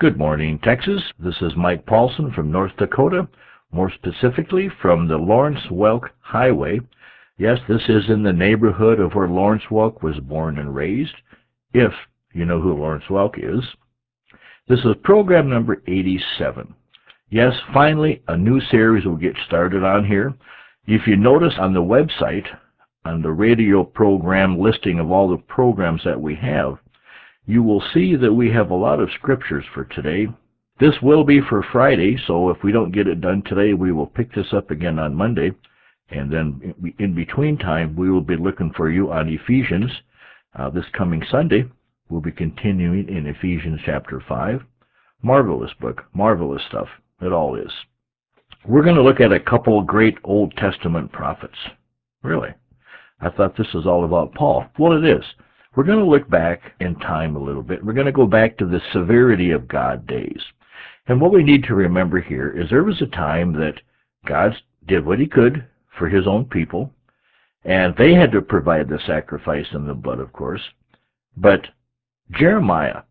Good morning, Texas. This is Mike Paulson from North Dakota, more specifically from the Lawrence Welk Highway. Yes, this is in the neighborhood of where Lawrence Welk was born and raised, if you know who Lawrence Welk is. This is program number 87. Yes, finally, a new series will get started on here. If you notice on the website, on the radio program listing of all the programs that we have, you will see that we have a lot of scriptures for today. This will be for Friday, so if we don't get it done today, we will pick this up again on Monday. And then in between time, we will be looking for you on Ephesians. This coming Sunday, we'll be continuing in Ephesians chapter 5. Marvelous book, marvelous stuff. It all is. We're going to look at a couple great Old Testament prophets. Really? I thought this was all about Paul. Well, it is. We're going to look back in time a little bit. We're going to go back to the severity of God days. And what we need to remember here is there was a time that God did what he could for his own people, and they had to provide the sacrifice and the blood, of course. But Jeremiah,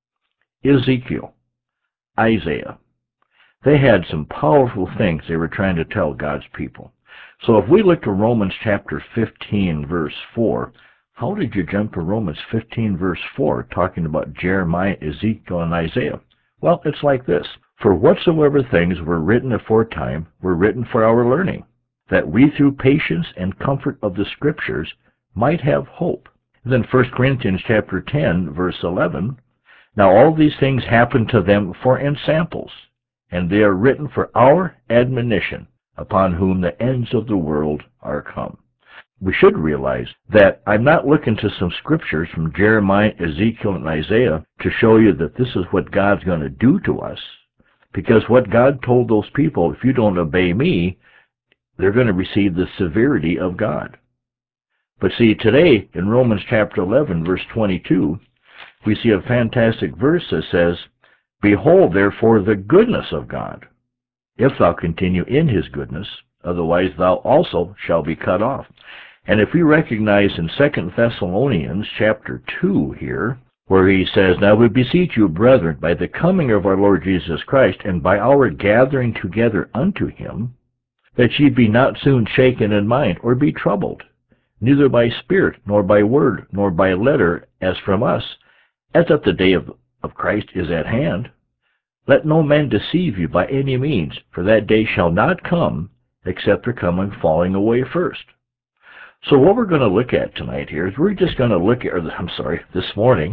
Ezekiel, Isaiah, they had some powerful things they were trying to tell God's people. So if we look to Romans chapter 15, verse 4, how did you jump to Romans 15, verse 4, talking about Jeremiah, Ezekiel, and Isaiah? Well, it's like this. For whatsoever things were written aforetime were written for our learning, that we through patience and comfort of the Scriptures might have hope. And then 1 Corinthians chapter 10, verse 11, now all these things happen to them for ensamples, and they are written for our admonition, upon whom the ends of the world are come. We should realize that I'm not looking to some scriptures from Jeremiah, Ezekiel, and Isaiah to show you that this is what God's going to do to us. Because what God told those people, if you don't obey me, they're going to receive the severity of God. But see, today in Romans chapter 11, verse 22, we see a fantastic verse that says, behold, therefore, the goodness of God, if thou continue in his goodness, otherwise thou also shalt be cut off. And if we recognize in 2 Thessalonians chapter 2 here, where he says, now we beseech you, brethren, by the coming of our Lord Jesus Christ, and by our gathering together unto him, that ye be not soon shaken in mind, or be troubled, neither by spirit, nor by word, nor by letter, as from us, as that the day of Christ is at hand. Let no man deceive you by any means, for that day shall not come, except there come a falling away first. So what we're going to look at tonight here is we're just going to look at, this morning,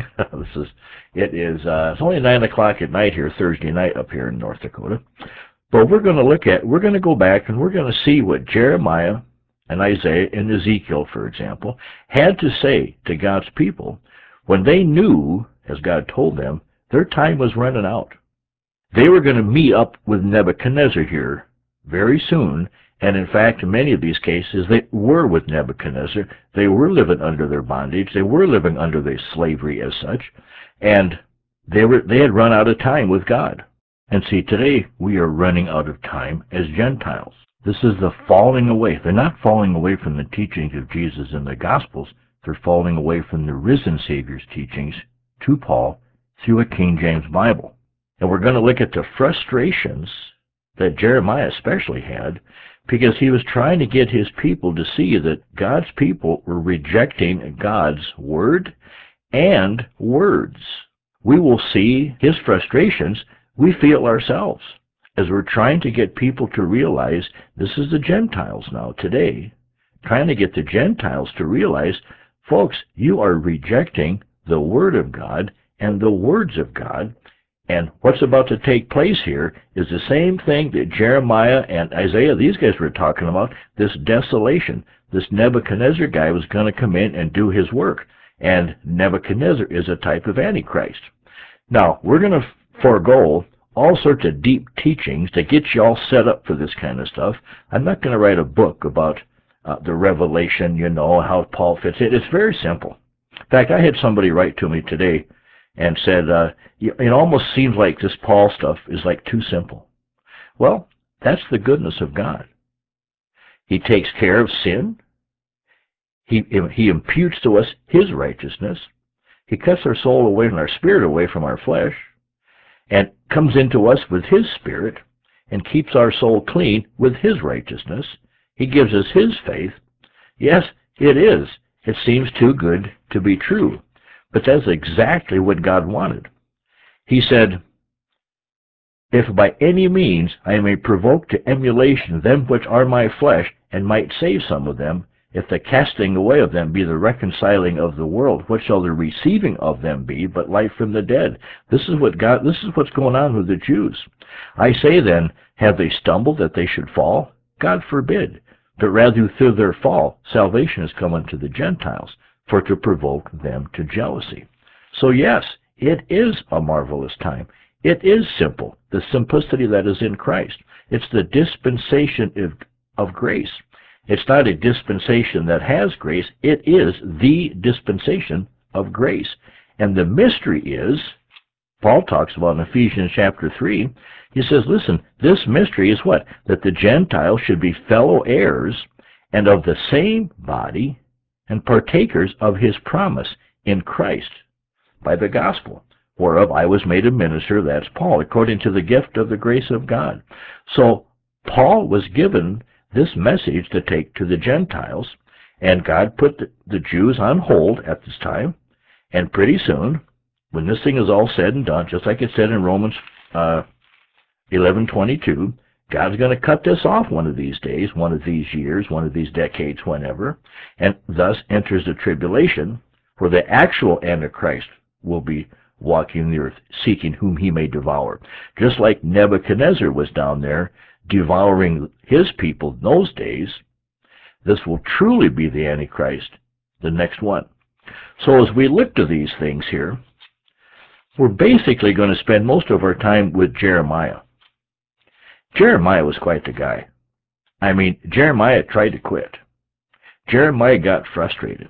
it's only 9 o'clock at night here, Thursday night up here in North Dakota. But we're going to go back and we're going to see what Jeremiah and Isaiah and Ezekiel, for example, had to say to God's people when they knew, as God told them, their time was running out. They were going to meet up with Nebuchadnezzar here very soon. And in fact, in many of these cases, they were with Nebuchadnezzar. They were living under their bondage. They were living under their slavery as such. And they had run out of time with God. And see, today we are running out of time as Gentiles. This is the falling away. They're not falling away from the teachings of Jesus in the Gospels. They're falling away from the risen Savior's teachings to Paul through a King James Bible. And we're going to look at the frustrations that Jeremiah especially had, because he was trying to get his people to see that God's people were rejecting God's word and words. We will see his frustrations. We feel ourselves as we're trying to get people to realize this is the Gentiles now today, trying to get the Gentiles to realize, folks, you are rejecting the word of God and the words of God. And what's about to take place here is the same thing that Jeremiah and Isaiah, these guys were talking about, this desolation. This Nebuchadnezzar guy was going to come in and do his work. And Nebuchadnezzar is a type of Antichrist. Now, we're going to forego all sorts of deep teachings to get you all set up for this kind of stuff. I'm not going to write a book about the Revelation, how Paul fits in. It's very simple. In fact, I had somebody write to me today and said, it almost seems like this Paul stuff is like too simple. Well, that's the goodness of God. He takes care of sin. He imputes to us his righteousness. He cuts our soul away and our spirit away from our flesh. and comes into us with his Spirit and keeps our soul clean with his righteousness. He gives us his faith. Yes, it is. It seems too good to be true. But that's exactly what God wanted. He said, if by any means I may provoke to emulation them which are my flesh, and might save some of them, if the casting away of them be the reconciling of the world, what shall the receiving of them be but life from the dead? This is what's going on with the Jews. I say then, have they stumbled that they should fall? God forbid. But rather through their fall, salvation has come unto the Gentiles, for to provoke them to jealousy. So yes, it is a marvelous time. It is simple, the simplicity that is in Christ. It's the dispensation of grace. It's not a dispensation that has grace. It is the dispensation of grace. And the mystery is, Paul talks about in Ephesians chapter 3, he says, listen, this mystery is what? That the Gentiles should be fellow heirs and of the same body and partakers of his promise in Christ by the gospel, whereof I was made a minister, that's Paul, according to the gift of the grace of God. So Paul was given this message to take to the Gentiles, and God put the Jews on hold at this time, and pretty soon, when this thing is all said and done, just like it said in Romans 11:22, God's going to cut this off one of these days, one of these years, one of these decades, whenever, and thus enters the tribulation, where the actual Antichrist will be walking the earth, seeking whom he may devour. Just like Nebuchadnezzar was down there devouring his people in those days, this will truly be the Antichrist, the next one. So as we look to these things here, we're basically going to spend most of our time with Jeremiah. Jeremiah was quite the guy. I mean, Jeremiah tried to quit. Jeremiah got frustrated.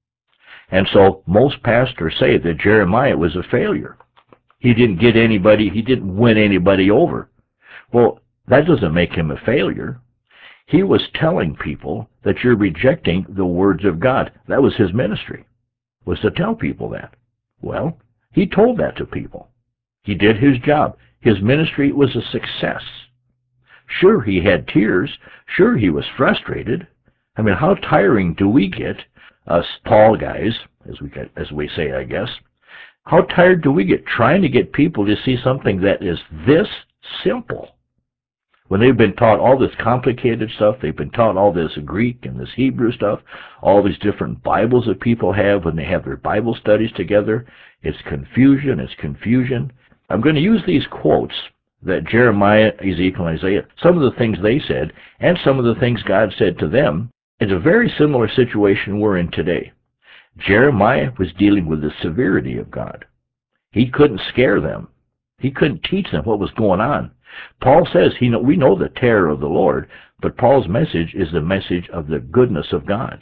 And so most pastors say that Jeremiah was a failure. He didn't get anybody, he didn't win anybody over. Well, that doesn't make him a failure. He was telling people that you're rejecting the words of God. That was his ministry, was to tell people that. Well, he told that to people. He did his job. His ministry was a success. Sure, he had tears. Sure, he was frustrated. I mean, how tiring do we get, us Paul guys, as we say, I guess? How tired do we get trying to get people to see something that is this simple? When they've been taught all this complicated stuff, they've been taught all this Greek and this Hebrew stuff, all these different Bibles that people have when they have their Bible studies together, it's confusion, it's confusion. I'm going to use these quotes that Jeremiah, Ezekiel, and Isaiah, some of the things they said, and some of the things God said to them. It's a very similar situation we're in today. Jeremiah was dealing with the severity of God. He couldn't scare them. He couldn't teach them what was going on. Paul says, we know the terror of the Lord, but Paul's message is the message of the goodness of God.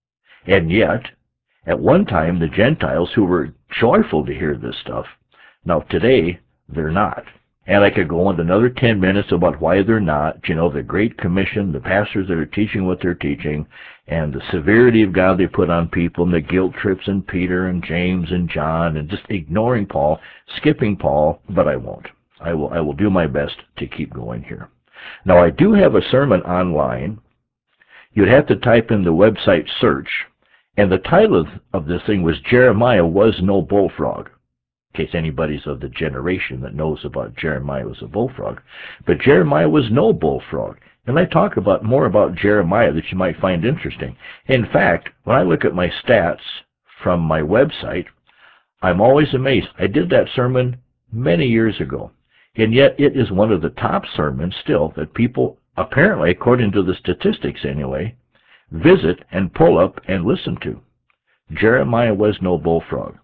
And yet, at one time, the Gentiles who were joyful to hear this stuff, now today, they're not. And I could go on another 10 minutes about why they're not. The Great Commission, the pastors that are teaching what they're teaching, and the severity of God they put on people, and the guilt trips in Peter and James and John, and just ignoring Paul, skipping Paul, but I won't. I will do my best to keep going here. Now, I do have a sermon online. You'd have to type in the website search, and the title of this thing was Jeremiah Was No Bullfrog, in case anybody's of the generation that knows about Jeremiah was a bullfrog. But Jeremiah was no bullfrog. And I talk more about Jeremiah that you might find interesting. In fact, when I look at my stats from my website, I'm always amazed. I did that sermon many years ago, and yet it is one of the top sermons still that people, apparently, according to the statistics anyway, visit and pull up and listen to. Jeremiah was no bullfrog.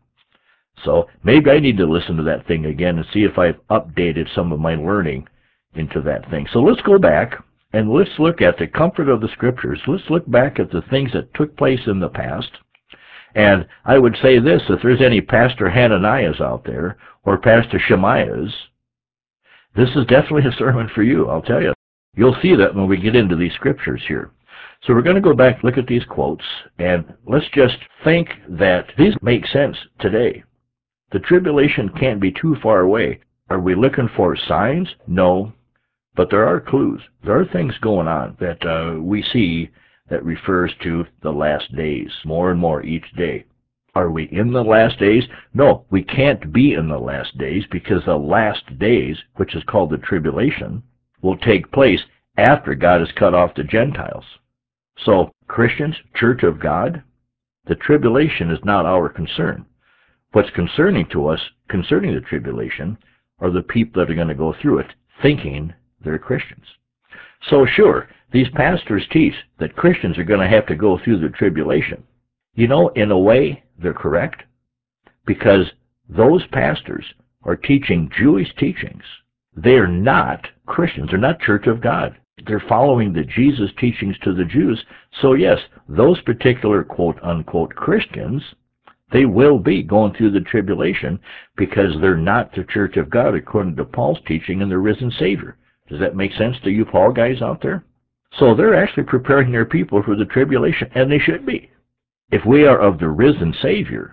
So maybe I need to listen to that thing again and see if I've updated some of my learning into that thing. So let's go back and let's look at the comfort of the Scriptures. Let's look back at the things that took place in the past. And I would say this, if there's any Pastor Hananiahs out there or Pastor Shemaiahs, this is definitely a sermon for you, I'll tell you. You'll see that when we get into these Scriptures here. So we're going to go back, look at these quotes, and let's just think that these make sense today. The tribulation can't be too far away. Are we looking for signs? No, but there are clues. There are things going on that we see that refers to the last days, more and more each day. Are we in the last days? No, we can't be in the last days because the last days, which is called the tribulation, will take place after God has cut off the Gentiles. So, Christians, Church of God, the tribulation is not our concern. What's concerning to us concerning the tribulation are the people that are going to go through it thinking they're Christians. So sure, these pastors teach that Christians are going to have to go through the tribulation. You know, in a way, they're correct, because those pastors are teaching Jewish teachings. They are not Christians. They're not Church of God. They're following the Jesus teachings to the Jews. So yes, those particular quote-unquote Christians, they will be going through the tribulation because they're not the Church of God according to Paul's teaching and the risen Savior. Does that make sense to you Paul guys out there? So they're actually preparing their people for the tribulation, and they should be. If we are of the risen Savior,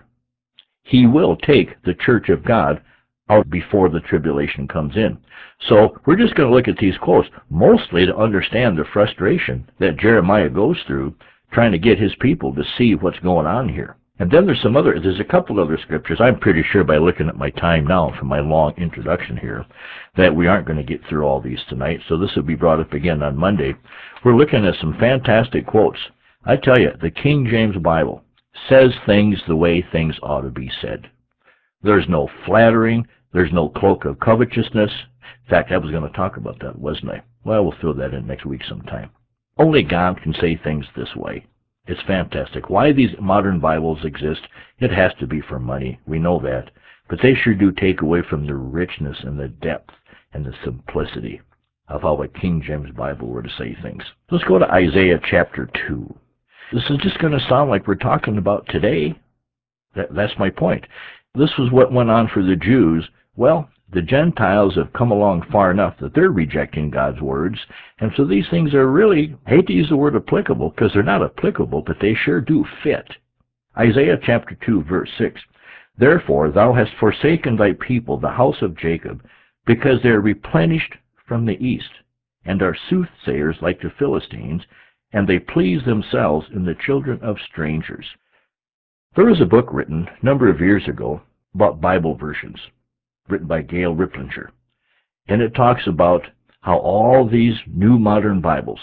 He will take the Church of God out before the tribulation comes in. So we're just going to look at these quotes, mostly to understand the frustration that Jeremiah goes through trying to get his people to see what's going on here. And then there's a couple other scriptures, I'm pretty sure by looking at my time now from my long introduction here, that we aren't going to get through all these tonight, so this will be brought up again on Monday. We're looking at some fantastic quotes. I tell you, the King James Bible says things the way things ought to be said. There's no flattering. There's no cloak of covetousness. In fact, I was going to talk about that, wasn't I? Well, we'll throw that in next week sometime. Only God can say things this way. It's fantastic. Why these modern Bibles exist, it has to be for money. We know that. But they sure do take away from the richness and the depth and the simplicity of how a King James Bible were to say things. Let's go to Isaiah chapter 2. This is just going to sound like we're talking about today. That's my point. This was what went on for the Jews. Well, the Gentiles have come along far enough that they're rejecting God's words, and so these things are really, I hate to use the word applicable, because they're not applicable, but they sure do fit. Isaiah chapter 2, verse 6, Therefore thou hast forsaken thy people, the house of Jacob, because they are replenished from the east, and are soothsayers like the Philistines, and they please themselves in the children of strangers. There was a book written a number of years ago about Bible versions, written by Gail Riplinger. And it talks about how all these new modern Bibles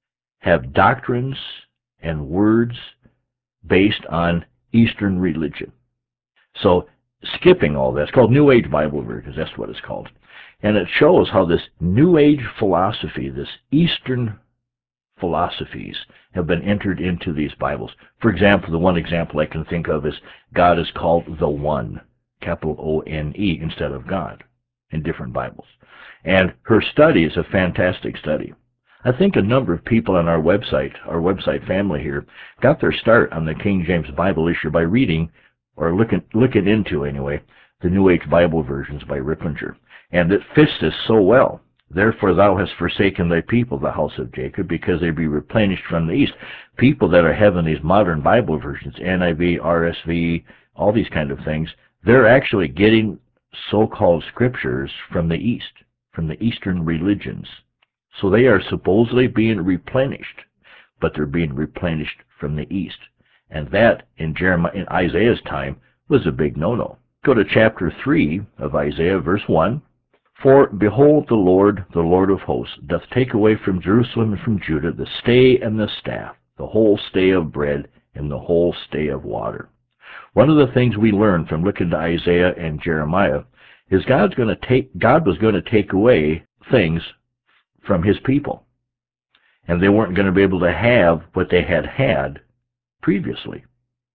have doctrines and words based on Eastern religion. So skipping all that, it's called New Age Bible versions, that's what it's called. And it shows how this New Age philosophy, this Eastern philosophies have been entered into these Bibles. For example, the one example I can think of is God is called the One, capital O-N-E, instead of God in different Bibles. And her study is a fantastic study. I think a number of people on our website family here, got their start on the King James Bible issue by reading, or looking into anyway, the New Age Bible versions by Riplinger. And it fits this so well. Therefore thou hast forsaken thy people, the house of Jacob, because they be replenished from the east. People that are having these modern Bible versions, NIV, RSV, all these kind of things, they're actually getting so-called scriptures from the east, from the Eastern religions. So they are supposedly being replenished, but they're being replenished from the east. And that, in Isaiah's time, was a big no-no. Go to chapter 3 of Isaiah, verse 1. For behold, the Lord of hosts, doth take away from Jerusalem and from Judah the stay and the staff, the whole stay of bread and the whole stay of water. One of the things we learn from looking to Isaiah and Jeremiah is God was going to take away things from his people. And they weren't going to be able to have what they had had previously.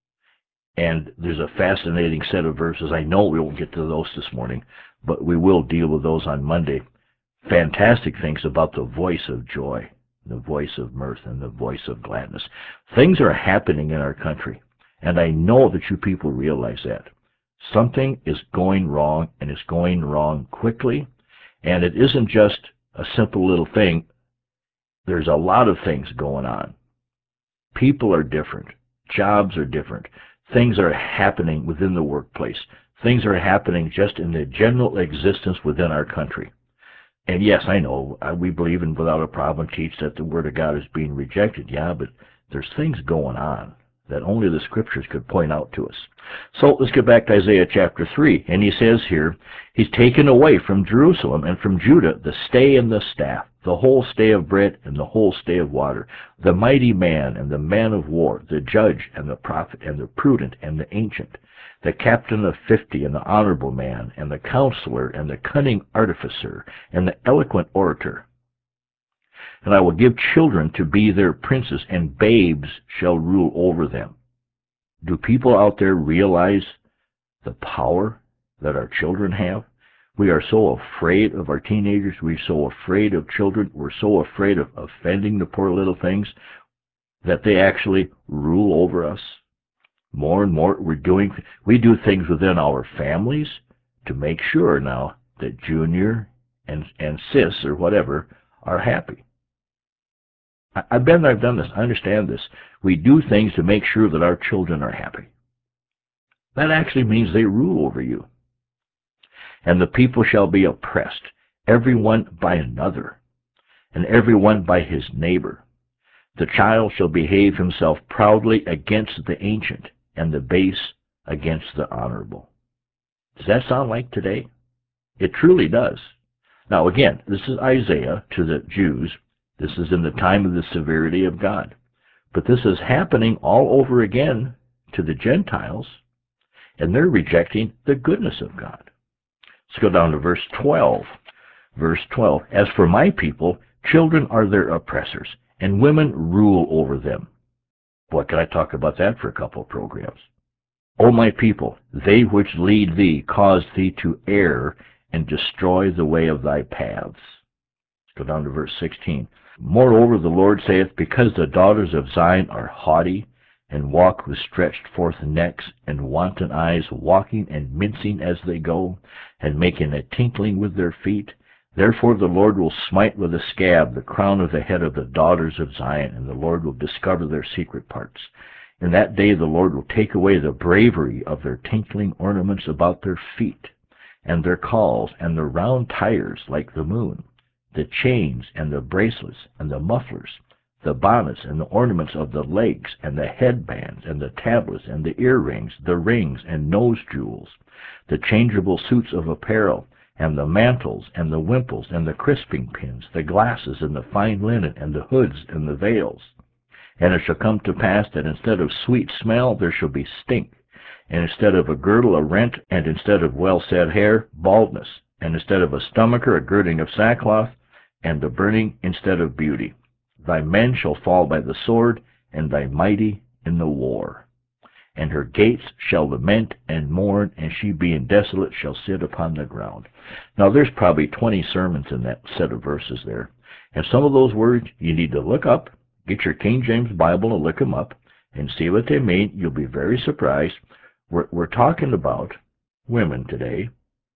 And there's a fascinating set of verses. I know we won't get to those this morning, but we will deal with those on Monday. Fantastic things about the voice of joy, the voice of mirth, and the voice of gladness. Things are happening in our country, and I know that you people realize that. Something is going wrong, and it's going wrong quickly, and it isn't just a simple little thing. There's a lot of things going on. People are different. Jobs are different. Things are happening within the workplace. Things are happening just in the general existence within our country. And yes, I know, we believe in without a problem teach that the Word of God is being rejected. Yeah, but there's things going on that only the Scriptures could point out to us. So let's get back to Isaiah chapter 3. And he says here, he's taken away from Jerusalem and from Judah the stay and the staff, the whole stay of bread and the whole stay of water, the mighty man and the man of war, the judge and the prophet and the prudent and the ancient, the captain of 50 and the honorable man and the counselor and the cunning artificer and the eloquent orator. And I will give children to be their princes, and babes shall rule over them. Do people out there realize the power that our children have? We are so afraid of our teenagers. We're so afraid of children. We're so afraid of offending the poor little things that they actually rule over us. More and more we do things within our families to make sure now that Junior and Sis or whatever are happy. I've been there, I've done this. I understand this. We do things to make sure that our children are happy. That actually means they rule over you. And the people shall be oppressed, every one by another, and every one by his neighbor. The child shall behave himself proudly against the ancient, and the base against the honorable. Does that sound like today? It truly does. Now again, this is Isaiah to the Jews. This is in the time of the severity of God. But this is happening all over again to the Gentiles, and they're rejecting the goodness of God. Let's go down to verse 12. Verse 12, as for my people, children are their oppressors, and women rule over them. Boy, can I talk about that for a couple of programs. O my people, they which lead thee cause thee to err and destroy the way of thy paths. Go down to verse 16. Moreover, the Lord saith, because the daughters of Zion are haughty, and walk with stretched forth necks, and wanton eyes, walking and mincing as they go, and making a tinkling with their feet, therefore the Lord will smite with a scab the crown of the head of the daughters of Zion, and the Lord will discover their secret parts. In that day the Lord will take away the bravery of their tinkling ornaments about their feet, and their calls, and the round tires like the moon, the chains and the bracelets and the mufflers, the bonnets and the ornaments of the legs, and the headbands and the tablets and the earrings, the rings and nose jewels, the changeable suits of apparel, and the mantles and the wimples and the crisping pins, the glasses and the fine linen and the hoods and the veils. And it shall come to pass that instead of sweet smell there shall be stink, and instead of a girdle a rent, and instead of well-set hair baldness, and instead of a stomacher a girding of sackcloth, and the burning instead of beauty. Thy men shall fall by the sword, and thy mighty in the war. And her gates shall lament and mourn, and she being desolate shall sit upon the ground. Now there's probably 20 sermons in that set of verses there. And some of those words you need to look up, get your King James Bible and look them up, and see what they mean. You'll be very surprised. We're talking about women today.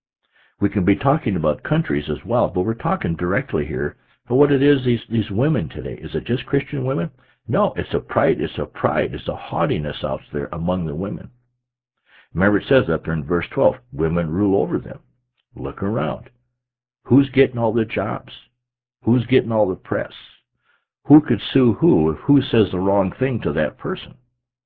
We can be talking about countries as well, but we're talking directly here for what it is, these women today. Is it just Christian women? No, it's a pride, it's a haughtiness out there among the women. Remember it says up there in verse 12, women rule over them. Look around. Who's getting all the jobs? Who's getting all the press? Who could sue who says the wrong thing to that person?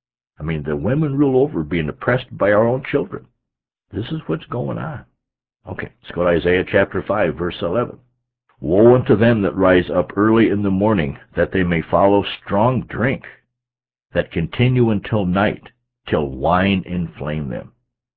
I mean, the women rule over being oppressed by our own children. This is what's going on. Okay, let's go to Isaiah chapter 5, verse 11. Woe unto them that rise up early in the morning, that they may follow strong drink, that continue until night, till wine inflame them.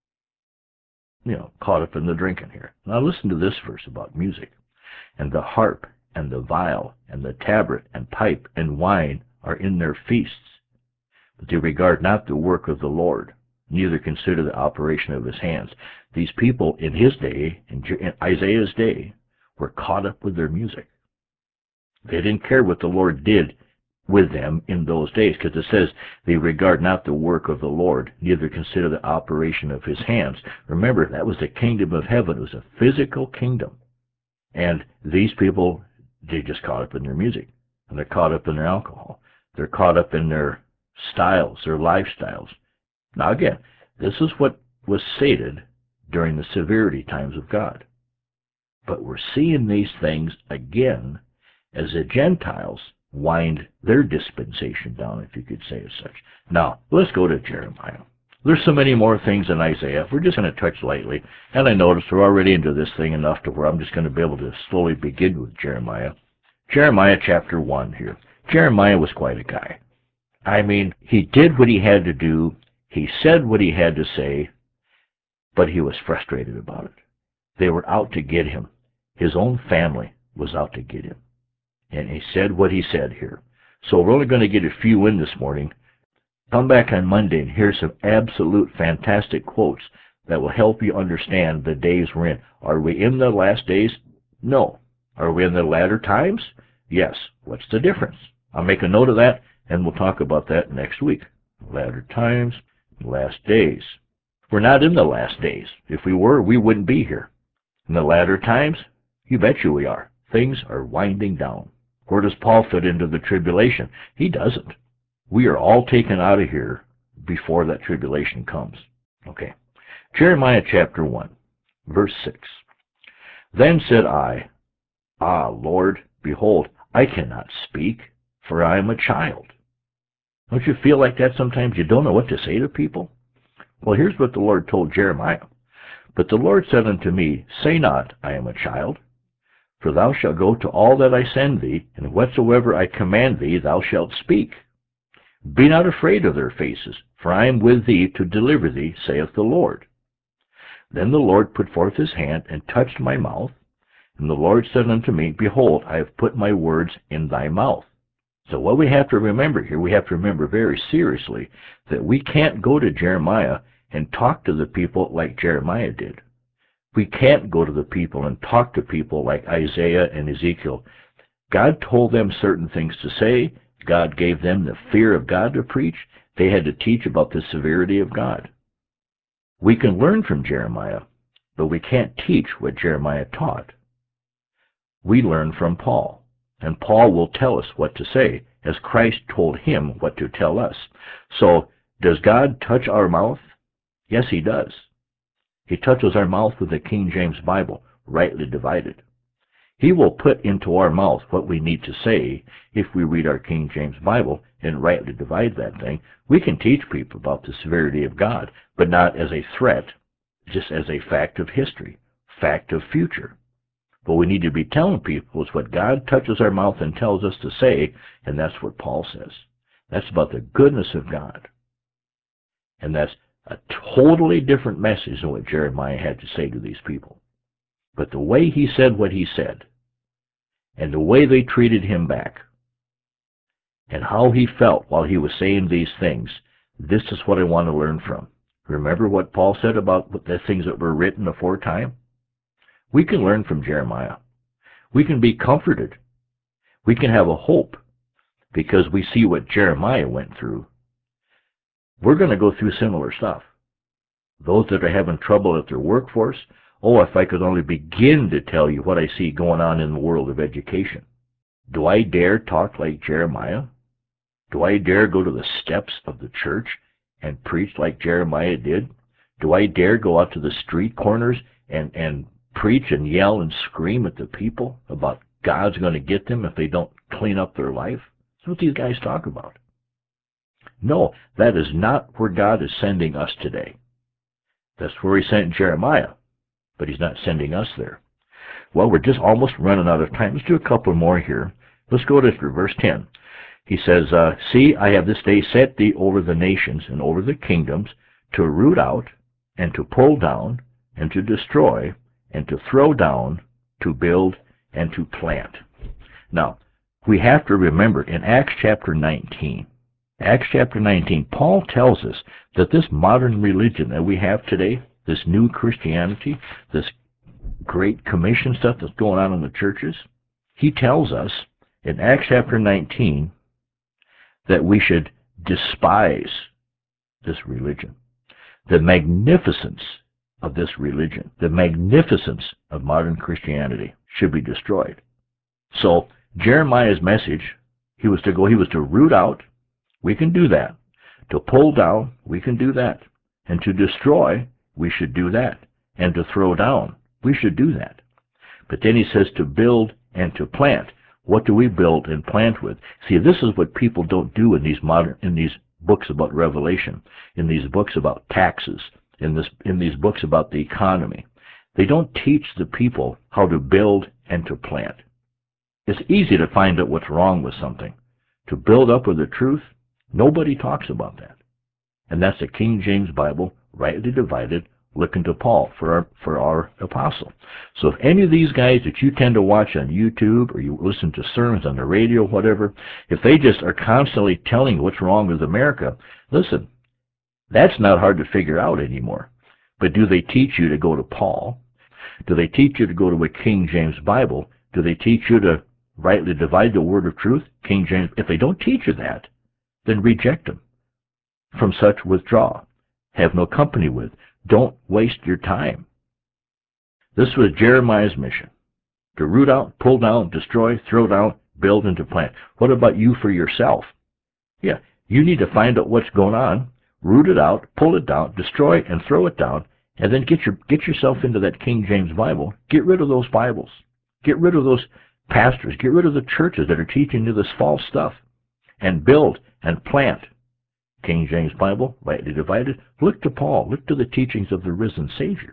Caught up in the drinking here. Now listen to this verse about music. And the harp, and the viol, and the tabret, and pipe, and wine are in their feasts. But they regard not the work of the Lord, neither consider the operation of his hands. These people in his day, in Isaiah's day, were caught up with their music. They didn't care what the Lord did with them in those days, because it says they regard not the work of the Lord, neither consider the operation of his hands. Remember, that was the kingdom of heaven. It was a physical kingdom. And these people, they just caught up in their music, and they're caught up in their alcohol. They're caught up in their styles, their lifestyles. Now again, this is what was stated during the severity times of God. But we're seeing these things again as the Gentiles wind their dispensation down, if you could say as such. Now, let's go to Jeremiah. There's so many more things in Isaiah. We're just going to touch lightly. And I notice we're already into this thing enough to where I'm just going to be able to slowly begin with Jeremiah. Jeremiah chapter 1 here. Jeremiah was quite a guy. I mean, he did what he had to do. He said what he had to say, but he was frustrated about it. They were out to get him. His own family was out to get him. And he said what he said here. So we're only going to get a few in this morning. Come back on Monday and hear some absolute fantastic quotes that will help you understand the days we're in. Are we in the last days? No. Are we in the latter times? Yes. What's the difference? I'll make a note of that, and we'll talk about that next week. Latter times, last days. We're not in the last days. If we were, we wouldn't be here. In the latter times, you bet you we are. Things are winding down. Where does Paul fit into the tribulation? He doesn't. We are all taken out of here before that tribulation comes. Okay. Jeremiah chapter 1, verse 6. Then said I, Ah, Lord, behold, I cannot speak, for I am a child. Don't you feel like that sometimes? You don't know what to say to people? Well, here's what the Lord told Jeremiah. But the Lord said unto me, Say not, I am a child, for thou shalt go to all that I send thee, and whatsoever I command thee thou shalt speak. Be not afraid of their faces, for I am with thee to deliver thee, saith the Lord. Then the Lord put forth his hand, and touched my mouth. And the Lord said unto me, Behold, I have put my words in thy mouth. So what we have to remember here, we have to remember very seriously that we can't go to Jeremiah and talk to the people like Jeremiah did. We can't go to the people and talk to people like Isaiah and Ezekiel. God told them certain things to say. God gave them the fear of God to preach. They had to teach about the severity of God. We can learn from Jeremiah, but we can't teach what Jeremiah taught. We learn from Paul, and Paul will tell us what to say, as Christ told him what to tell us. So, does God touch our mouth? Yes, he does. He touches our mouth with the King James Bible, rightly divided. He will put into our mouth what we need to say if we read our King James Bible and rightly divide that thing. We can teach people about the severity of God, but not as a threat, just as a fact of history, fact of future. What we need to be telling people is what God touches our mouth and tells us to say, and that's what Paul says. That's about the goodness of God. And that's a totally different message than what Jeremiah had to say to these people. But the way he said what he said, and the way they treated him back, and how he felt while he was saying these things, this is what I want to learn from. Remember what Paul said about the things that were written aforetime? We can learn from Jeremiah. We can be comforted. We can have a hope because we see what Jeremiah went through. We're going to go through similar stuff. Those that are having trouble at their workforce, oh, if I could only begin to tell you what I see going on in the world of education. Do I dare talk like Jeremiah? Do I dare go to the steps of the church and preach like Jeremiah did? Do I dare go out to the street corners and preach and yell and scream at the people about God's going to get them if they don't clean up their life? That's what these guys talk about. No, that is not where God is sending us today. That's where he sent Jeremiah, but he's not sending us there. Well, we're just almost running out of time. Let's do a couple more here. Let's go to verse 10. He says, See, I have this day set thee over the nations and over the kingdoms to root out and to pull down and to destroy and to throw down, to build and to plant. Now, we have to remember in Acts chapter 19, Paul tells us that this modern religion that we have today, this new Christianity, this Great Commission stuff that's going on in the churches, he tells us in Acts chapter 19 that we should despise this religion. The magnificence of this religion, the magnificence of modern Christianity should be destroyed. So Jeremiah's message, he was to root out, we can do that. To pull down, we can do that. And to destroy, we should do that. and to throw down. We should do that. But then he says to build and to plant. What do we build and plant with? See, this is what people don't do in these books about Revelation, in these books about taxes, in these books about the economy. They don't teach the people how to build and to plant. It's easy to find out what's wrong with something. To build up with the truth, nobody talks about that. And that's the King James Bible, rightly divided, looking to Paul for our apostle. So if any of these guys that you tend to watch on YouTube or you listen to sermons on the radio, whatever, if they just are constantly telling you what's wrong with America, listen, that's not hard to figure out anymore. But do they teach you to go to Paul? Do they teach you to go to a King James Bible? Do they teach you to rightly divide the word of truth? King James. If they don't teach you that, then reject them. From such withdraw. Have no company with. Don't waste your time. This was Jeremiah's mission. To root out, pull down, destroy, throw down, build, and to plant. What about you for yourself? Yeah, you need to find out what's going on, root it out, pull it down, destroy and throw it down, and then get yourself into that King James Bible. Get rid of those Bibles. Get rid of those pastors. Get rid of the churches that are teaching you this false stuff. And build and plant. King James Bible, rightly divided. Look to Paul. Look to the teachings of the risen Savior.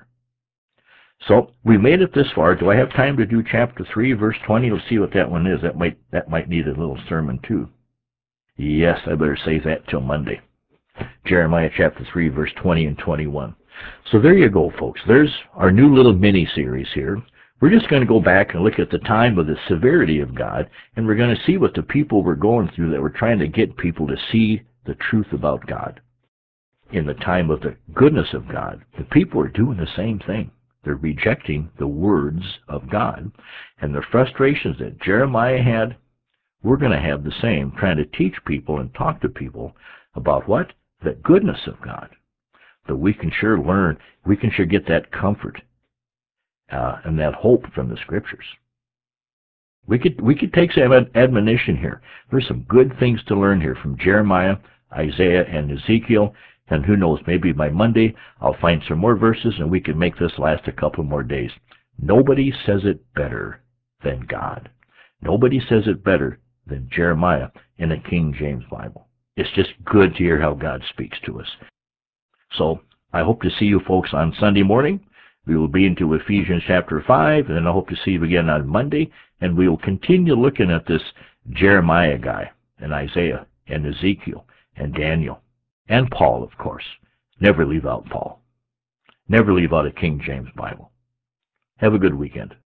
So we made it this far. Do I have time to do chapter 3, verse 20? Let's see what that one is. That might need a little sermon too. Yes, I better save that till Monday. Jeremiah chapter 3, verse 20 and 21. So there you go, folks. There's our new little mini-series here. We're just going to go back and look at the time of the severity of God, and we're going to see what the people were going through that were trying to get people to see the truth about God. In the time of the goodness of God, the people are doing the same thing. They're rejecting the words of God. And the frustrations that Jeremiah had, we're going to have the same, trying to teach people and talk to people about what? The goodness of God. That we can sure learn, we can sure get that comfort and that hope from the Scriptures. We could take some admonition here. There's some good things to learn here from Jeremiah, Isaiah, and Ezekiel. And who knows, maybe by Monday I'll find some more verses and we can make this last a couple more days. Nobody says it better than God. Nobody says it better than Jeremiah in the King James Bible. It's just good to hear how God speaks to us. So I hope to see you folks on Sunday morning. We will be into Ephesians chapter 5, and then I hope to see you again on Monday. And we will continue looking at this Jeremiah guy, and Isaiah, and Ezekiel, and Daniel, and Paul, of course. Never leave out Paul. Never leave out a King James Bible. Have a good weekend.